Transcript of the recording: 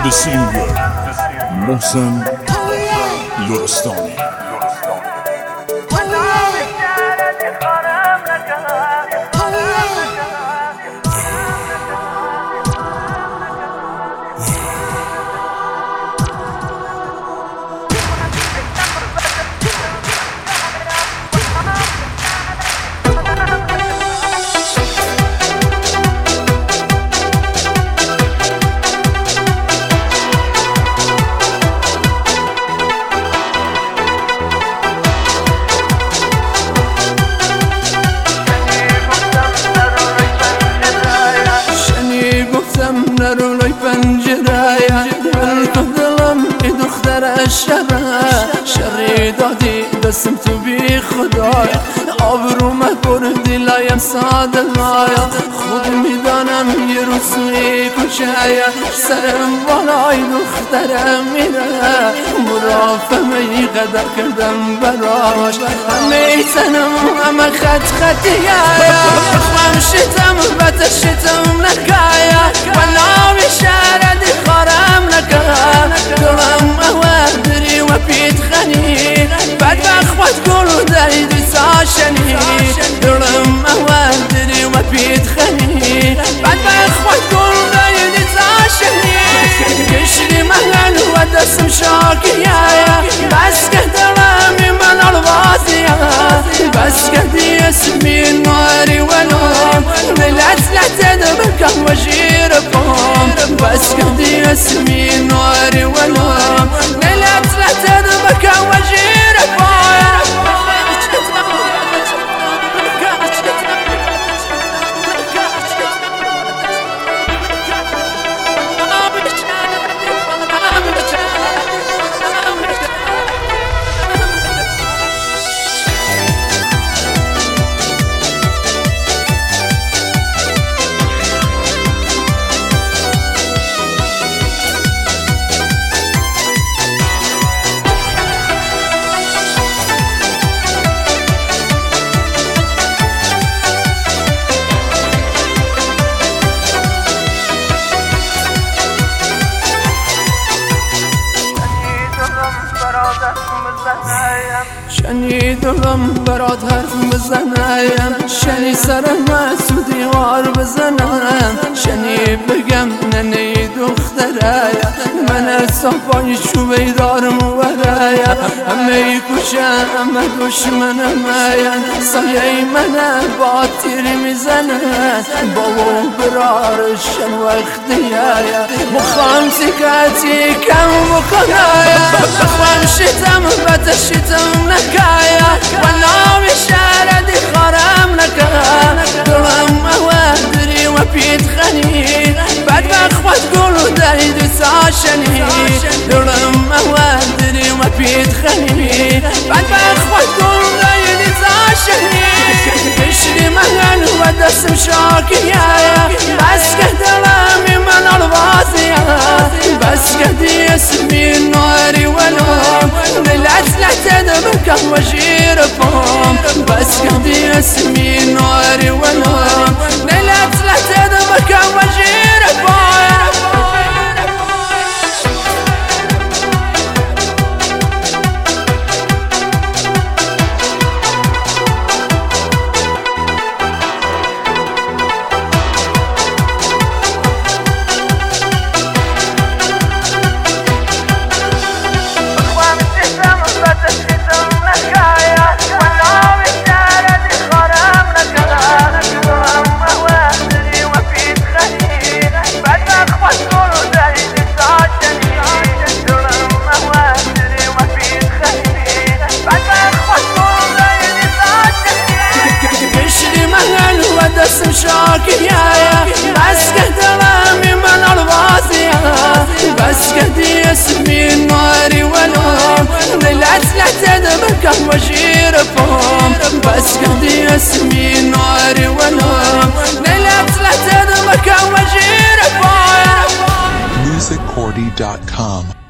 The singer محسن لرستانی. نرولای پنجره دلم ای دختر شری دادی دستم تو بی خدای آبرو مکردی لایم ساده لایا خود میدانم یه روز میکشه سرم بالای دخترم میره مرافمه ای قدر کردم براش همه تنم همه خطیه خم شتم بطر شتم نکایا ولا بشارد خارم نکا دلم اوادری و پیت خنی بعد بخوات گلو داری دوستاشنی دلم اوادری و پیت خنی بعد بخوات گلو داری دوستاشنی کشری محل و دستم شاکیه بس که دلمی من الوازیه بس که دی اسمی ناری ولوم لت بكم وجير قوم بس كدي اسمي ناري ولوم ليلة بكم وجير قوم شنی دلم برات حرف بزنم شنی سرم مسو دیوار بزنم شنی بگم ننه دختره من صفای شو بیدارم ورایا همه کشه همه دشمنم سایه من با تیر میزنه بابا برارشن وقتیه مخوام سکتی کم بکنه مخوام شتم بطر شتم نکایا ولا بشاردی خارم نکا دلم اوادری و پیت خنی بعد بخوات گلو داری دوستاشنی دلم اوادری و پیت خنی بعد بخوات گلو داری دوستاشنی کشری محل و دستم شاکیه بس که دلمی من الوازیه بس که دی اسمی ناری ولوم لت بكم وجير قوم بس كدي اسمي ناري ولوم لت بكم وجير قوم دستم شاكية بس كدلامي من الوازية بس كدي اسمي ناري ولوم لت بكم وجير قوم بس كدي اسمي ناري ولوم لت بكم وجير قوم musiccordy.com